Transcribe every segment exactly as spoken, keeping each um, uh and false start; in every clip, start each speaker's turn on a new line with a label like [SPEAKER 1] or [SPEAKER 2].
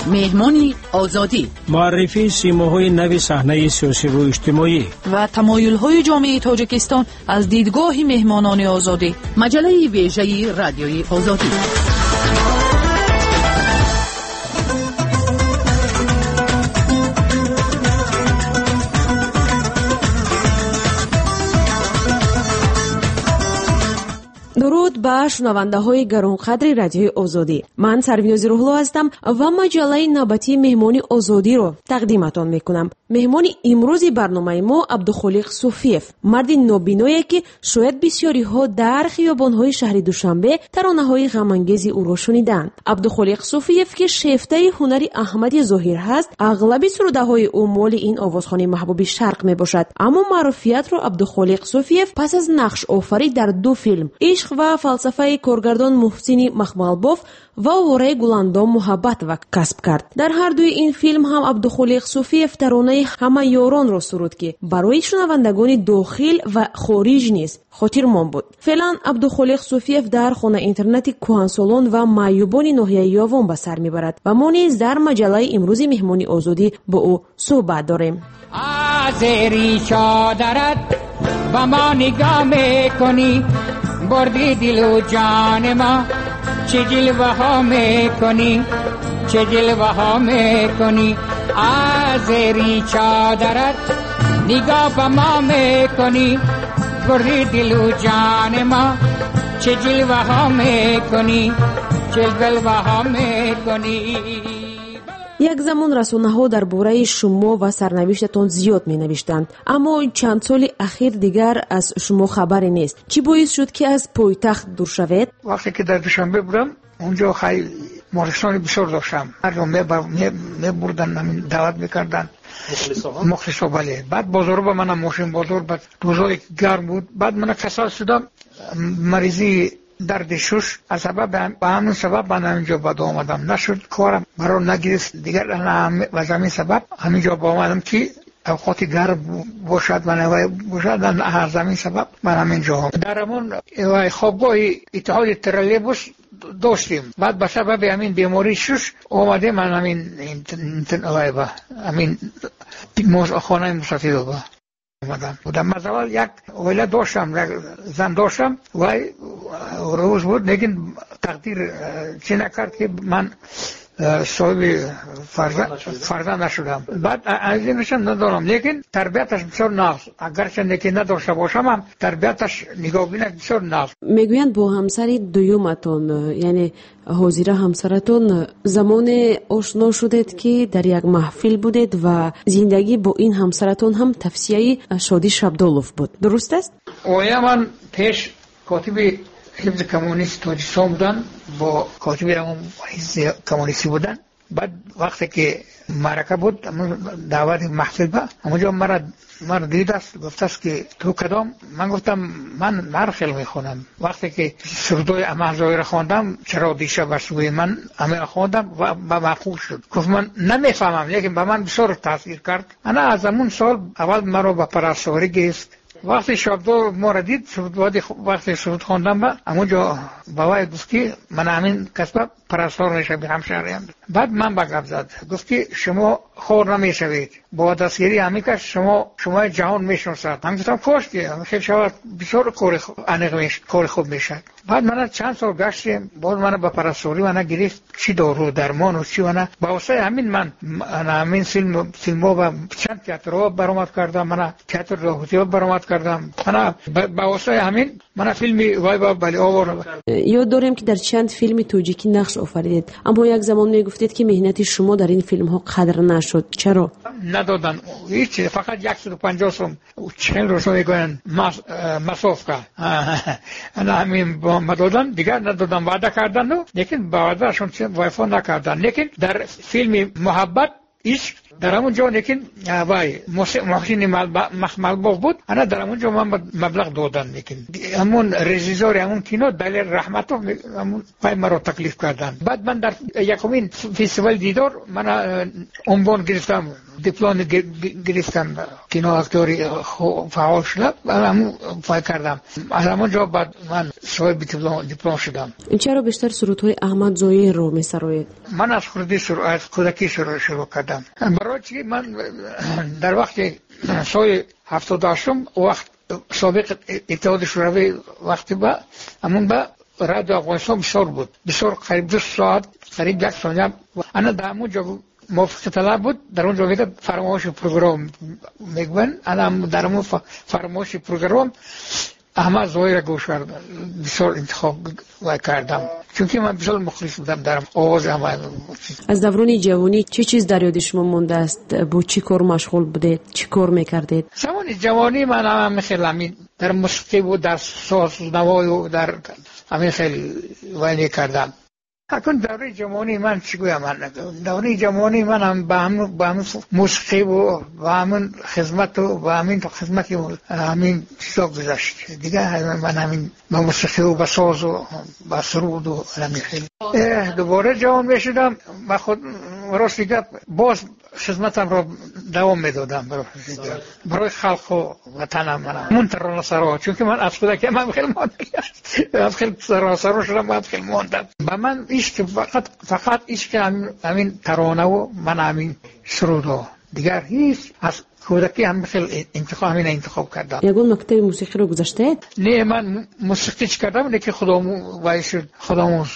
[SPEAKER 1] مهمانی آزادی،
[SPEAKER 2] معرفی سیماهای نو صحنه سیاسی و اجتماعی
[SPEAKER 1] و تمایل‌های جامعه تاجیکستان از دیدگاه مهمانان آزادی. مجله ویژه رادیوی آزادی.
[SPEAKER 3] درود به شنونده های گرانقدر رادیوی آزادی. من سرویناز روحلو هستم و مجله نوبتی مهمانی آزادی رو تقدیمتان میکنم. مهمانی امروز برنامه ما عبدالخالق صوفیف، مردی نابینایی که شاید بسیاری ها در خیابان های شهر دوشنبه ترانه های غم انگیز او را شنیدند. عبدالخالق صوفیف که شیفته هنری احمدی ظاهر هست، اغلب سروده های او مال این آوازخوان محبوب شرق می باشد، اما معروفیت رو عبدالخالق صوفیف پس از نقش آفرید در دو فیلم، عشق و فلسفه کارگردان محسن مخملباف و وره گلاندام محبت و کسب کرد. در هر دوی این فیلم هم عبدالخالق صوفیف ترانه همه یاران را سرود که برای شنوندگان داخل و خارج نیز خاطرمان بود. فعلا عبدالخالق صوفیف در خانه اینترنتی کهنسالان و معیوبان ناحیه یاوان به سر میبرد و ما نیز در مجله امروز مهمانی آزادی با او صحبت داریم.
[SPEAKER 4] آزری چادرت با ما نگاه میکنی، بردی دل و جان ما، چه جلوه ها میکنی، چه جلوه ها میکنی. آزری چادرت نگاه با ما میکنی، بردی دل و جان ما، چه جلوه ها میکنی، چه جلوه ها میکنی.
[SPEAKER 3] یک زمان رسانه‌ها درباره شما و سرنوشتتان زیاد می‌نوشتند، اما چند سال اخیر دیگر از شما خبری نیست. چی باعث شد که از پایتخت دور شوید؟
[SPEAKER 5] وقتی که در دوشنبه بودم اونجا خیلی مارکسانی بسیار داشتم، مردم می‌بردن، همین دعوت می‌کردن مخلصا. بله. بعد بازار با منم ماشین بازار، بعد روزای گرم بود. بعد من کسل شدم، مریضی درد شش، از سبب به همون سبب من همینجا باید آمدم. نشد کارم برای نگرفت دیگر، و همین سبب همینجا با آمدم که اوقات گرم باشد و نوای باشد. از همین سبب من همینجا هم در همون خوابگاه اتحاد ترالبوس داشتیم. بعد به سبب همین بیماری شش آمده من همین همین خانه مسافر با اومدم. بودم از اول یک اویله داشتم، یک زن داشتم و روز بود، لیکن تقدیر چی نکرد که من صاحب فرزند نشدم. بعد از این نشم ندارم، لیکن تربیتش بسیار ناز، اگرچه نیکی نداشته باشم هم تربیتش نگاه بینه بسیار ناز.
[SPEAKER 3] میگویند با همسر دویومتون، یعنی حاضره همسرتون، زمان آشنا شدید که در یک محفل بودید و زندگی با این همسرتون هم تفسیه شادی شبدالوف بود، درست است؟
[SPEAKER 5] اویا من پیش کاتب حزب کمونیست تاجیکستان بودن، با کاتب همون حزب کمونیستی بودن. بعد وقتی که معرکه بود دعوت محفل با همونجا مرا مرا دید است، گفت است که تو کدام؟ من گفتم من مرخل میخونم. وقتی که سردوی امهزایی را خواندم، چرا دیشه بر سوی من همه را خواندم و به معقول شد. گفت من نمیفهمم، لیکن به من بسیار تاثیر کرد. انا از همون سال اول مرا به پرستاری گرفت. وقتی شبدار ما را دید، وقتی سرود خواندم با همونجا بابای گفت که من همین کسب پرستار نشم به همشهریم. بعد من با گفت زد، گفت که شما خور نمیشوید، با دستگیری همین که شما شما جهان میشناسد. من گفتم خوش که خیلی شود بسیار کار انق میشه، کار خوب میشه. بعد من چند سال گشتم، بعد من با پرستاری من گرفت چی دارو درمان و چی من با واسه همین من همین فیلم فیلمو و چند تئاتر برآمد کردم، من تئاتر راهوتی برآمد کردم. من با واسه همین من فیلمی وای با بلی آور.
[SPEAKER 3] یاد دارم که در چند فیلم توجیکی نقش آفریدید، اما یک زمان میگفتید که مهنت شما در این فیلم ها قدر نشد. چرا؟
[SPEAKER 5] ندادن هیچ، فقط صد و پنجاه سوم چند روز میگن مصرف کرد. انا همین با دادن دیگر ندادن، وعده کردن، لیکن با وعدهشون وفا نکردن. لیکن در فیلم محبت عشق در همون جا لیکن وای محسن مخملباغ بود، انا در همون جا من مبلغ دادن، لیکن همون رژیسور همون کینو دلیل رحمتو همون پای مرا تکلیف کردن. بعد من در یکمین فستیوال دیدار من عنوان گرفتم، دیپلم گرفتم، کینو اکتوری فعال شدم، همون فای کردم. از همون جا بعد من صاحب دیپلم دیپلم شدم.
[SPEAKER 3] چرا بیشتر سرودهای احمد زویی رو میسروید؟
[SPEAKER 5] من از خودی شروع از کودکی شروع شروع کردم. برای چی من در وقت سال هفتاد و هشتم وقت سابق اتحاد شوروی وقتی با همون با رادیو افغانستان بسیار بود، بسیار قریب دو ساعت قریب یک ثانیه انا در همون جا موافقه طلب بود. در اون جا میگه فرمایش پروگرام میگن، انا در همون فرمایش پروگرام احمد زویی را گوش کردم، بسیار انتخاب کردم چون که من بسیار مخلص بودم در آواز احمد.
[SPEAKER 3] از دوران جوانی چه چیز در یاد شما مونده است؟ با چی کار مشغول بودید؟ چی کار میکردید؟
[SPEAKER 5] زمان جوانی من هم خیلی همین در موسیقی و در ساز نوای و در همین خیلی وینی کردم. اکنون دوره جوانی من چی گویم، من دوره جوانی من هم با همون با همون موسیقی و با همون خدمت و با همین خدمت و همین چیزا گذشت دیگه. من همین با موسیقی و با ساز و با سرود و همین خیلی دوباره جوان میشدم. با خود راست میگم باز خدمتم را دوام میدادم برای برای خلق و وطنم. من منتر نصرا چون که من از کودکی من خیلی ماندم، خیلی سراسر شدم، من خیلی ماندم. با من عشق فقط فقط عشق همین ترانه و من همین سرود دیگر هیچ از کودکی هم خیلی انتخاب همین انتخاب کردم.
[SPEAKER 3] یگون مکتب موسیقی رو گذاشتید؟
[SPEAKER 5] نه من موسیقی چی کردم لیکن خودمو وای شد خودمو.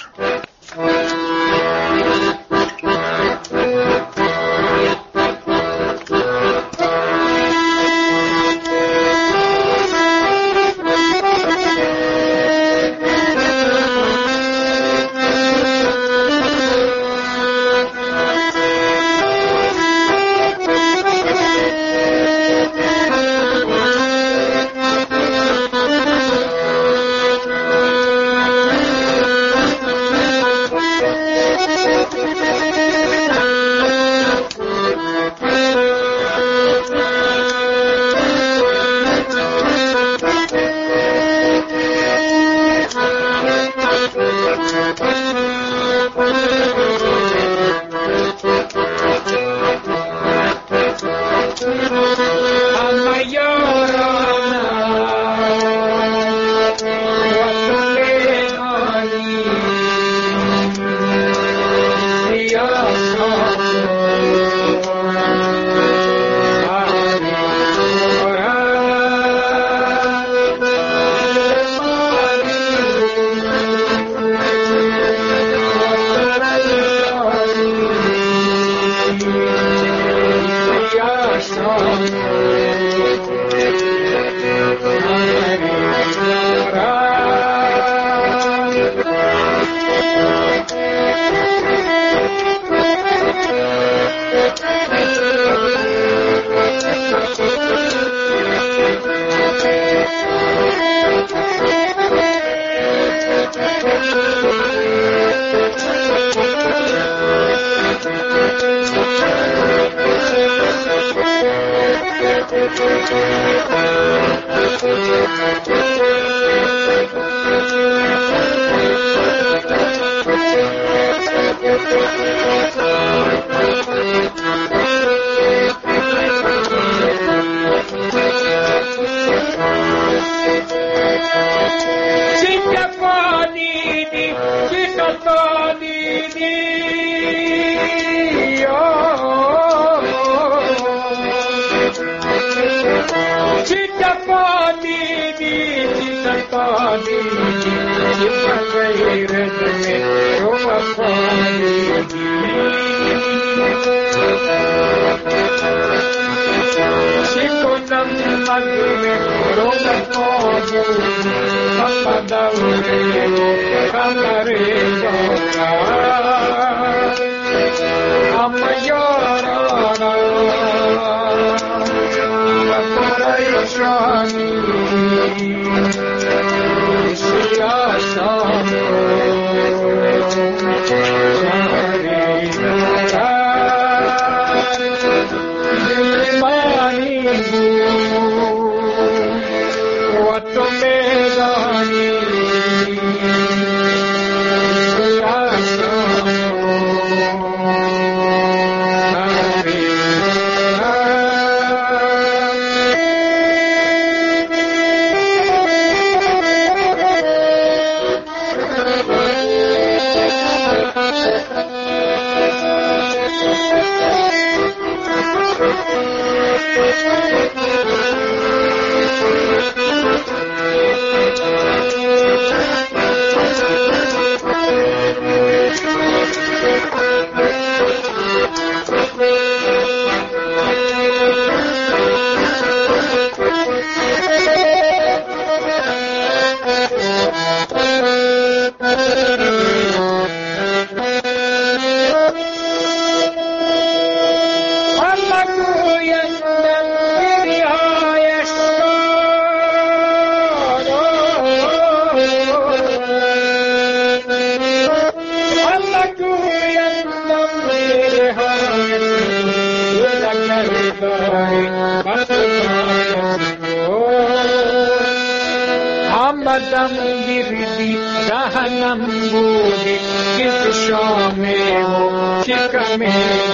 [SPEAKER 5] دلم گیردی دهنم بودی که تو شامه و شکمه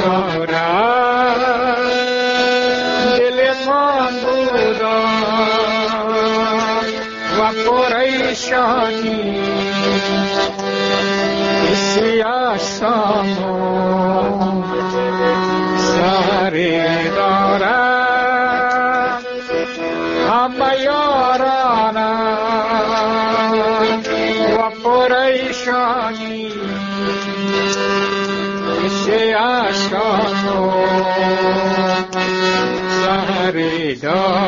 [SPEAKER 5] دارد دل من بودا و پریشانی سیاه سامو ساری دارد همه یارانم و پریشانی سیاه سامو ساری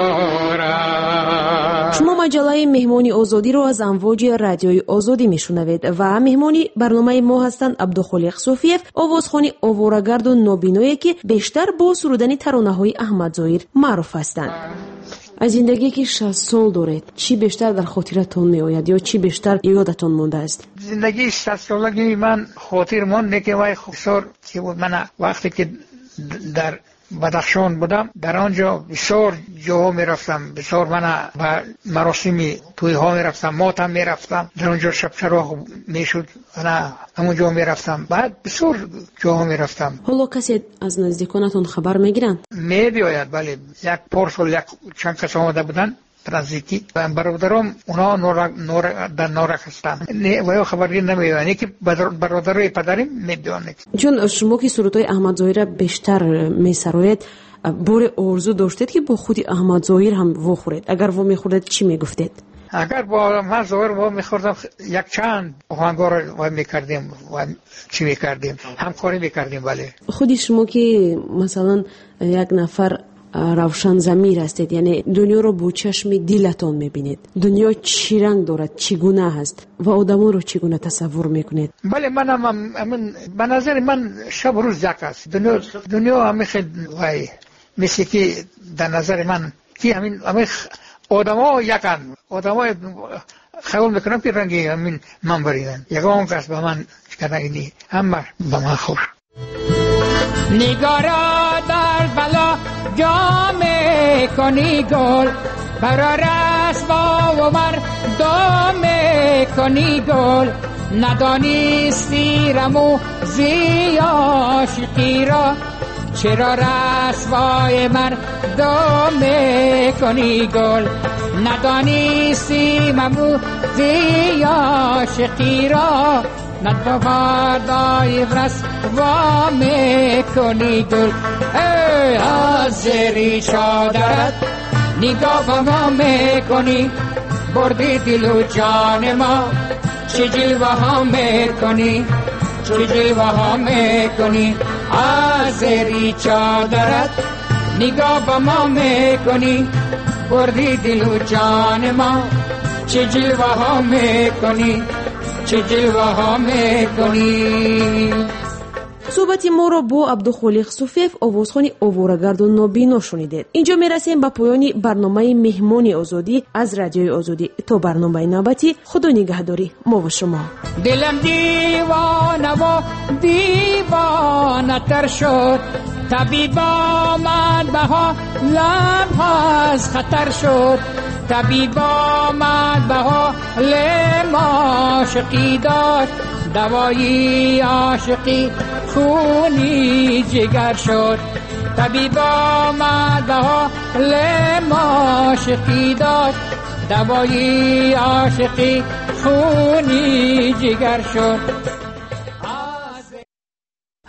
[SPEAKER 5] دارد.
[SPEAKER 3] شما مجله مهمانی آزادی رو از امواج رادیوی آزادی میشنوید و مهمانی برنامه ما هستند عبدالخالق صوفیف، آوازخوان آواره‌گرد و نابینایی که بیشتر با سرودن ترانه‌های احمد ظاهر معروف هستند. از زندگی که شصت سال دارید چی بیشتر در خاطرتون می آید یا چی بیشتر یادتون مونده است؟
[SPEAKER 5] زندگی شصت سالگی من خاطر مونده که وای بسیار چی بود. من وقتی که در بدخشان بودم در آنجا بسیار جاها می رفتم، بسیار من و مراسمی توی ها می رفتم، ماتم می رفتم، در آنجا شب چراغ می شد انا همونجا می رفتم، بعد بسیار جاها می رفتم.
[SPEAKER 3] حالا کسی از نزدیکانتون خبر می گیرند؟
[SPEAKER 5] می بیاید بله، یک پارسال یک چند کس آمده بودن نزدیکی و برادرام اونا نور نور در نورک هستن نه و خبری نمیدونن که برادرای پدرم میدونن. چون
[SPEAKER 3] شما که سرودهای احمد ظاهر بیشتر میسروید، بار آرزو داشتید که با خود احمد ظاهر هم وخورید؟ اگر و میخوردید چی میگفتید؟
[SPEAKER 5] اگر با احمد ظاهر و میخوردم یک چند آهنگار و میکردیم و چی میکردیم همکاری میکردیم. بله
[SPEAKER 3] خود شما که مثلا یک نفر روشن ضمیر هستید، یعنی دنیا رو با چشم دلتون میبینید، دنیا چی رنگ دارد، چگونه هست و آدما رو چگونه تصور میکنید؟
[SPEAKER 5] بله من هم من به نظر من شب روز یک است. دنیا دنیا همه خیلی وای مثل که در نظر من که همین همه آدما یکن، آدما خیال میکنم که رنگی همین من بریدن یکم کس به من رنگی همه به من خوش.
[SPEAKER 4] نگارا در بلا جامه کنی گل برا رسوا و مردم کنی گل ندانستی رمو زیاشقی را چرا رسوای مردم کنی گل ندانستی ممو زیاشقی را ندو فردای برس و میکنی گل ای حاضری شادرت نگاه با ما میکنی بردی دل و جان ما چه جلوه ها میکنی چه جلوه ها میکنی حاضری چادرت نگاه با ما میکنی بردی دل و جان ما چه جلوه ها میکنی چه جلوه ها میکنی.
[SPEAKER 3] صحبت ما را با عبدالخالق صوفیف آوازخوان آواره‌گرد و نابینا شنیدید. اینجا میرسیم به پایان برنامه مهمانی آزادی از رادیوی آزادی. تا برنامه نوبتی خدا نگهداری ما و شما.
[SPEAKER 4] دلم دیوانه و دیوانه تر شد طبیب آمد بها لبها از خطر شد طبیب آمد بها لم عاشقی داشت دوایی عاشقی خونی جگر شد طبیب آمد بها لم عاشقی داشت دوایی عاشقی خونی جگر شد